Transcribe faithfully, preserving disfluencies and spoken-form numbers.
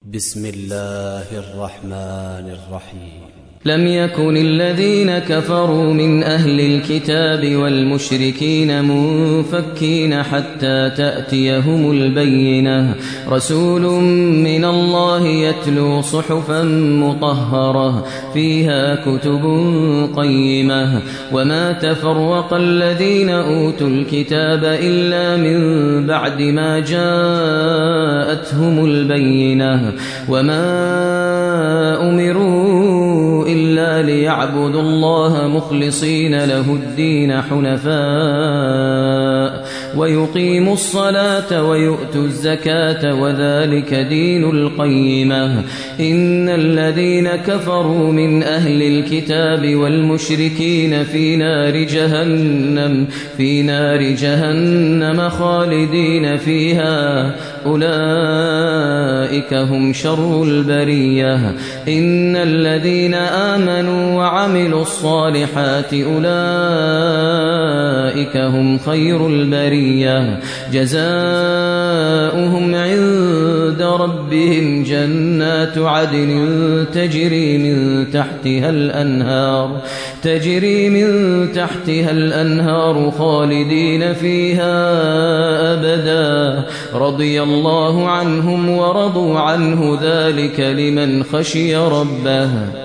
بسم الله الرحمن الرحيم. لم يكن الذين كفروا من أهل الكتاب والمشركين منفكين حتى تأتيهم البينة، رسول من الله يتلو صحفا مطهرة فيها كتب قيمة، وما تفرق الذين أوتوا الكتاب إلا من بعد ما جاءتهم البينة، وما أمروا إلا ليعبدوا الله مخلصين له الدين حنفاء ويقيموا الصلاة ويؤتوا الزكاة وذلك دين القيمة. إن الذين كفروا من أهل الكتاب والمشركين في نار جهنم في نار جهنم خالدين فيها، أولئك هم شر البرية. إن الذين آمنوا وعملوا الصالحات أولئك هم خير البرية، جزاؤهم عند ربهم جنات عدن تجري من تحتها الأنهار تجري من تحتها الأنهار خالدين فيها أبدا، رضي الله عنهم ورضوا عنه، ذلك لمن خشي ربه.